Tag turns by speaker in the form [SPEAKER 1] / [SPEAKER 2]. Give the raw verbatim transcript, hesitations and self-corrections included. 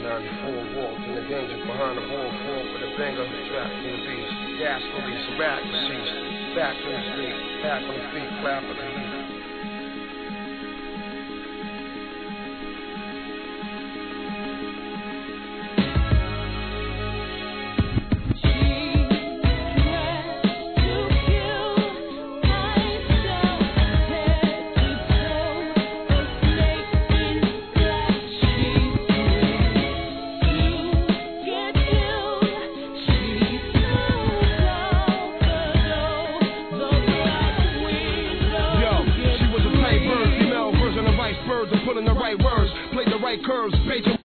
[SPEAKER 1] ninety-four walked in the danger behind the ball fought with a banger, trapped in the beast. Gas release, rap deceased. Back on the street, back on the feet, clap at the heat.
[SPEAKER 2] Birds and putting the right words, played the right curves, page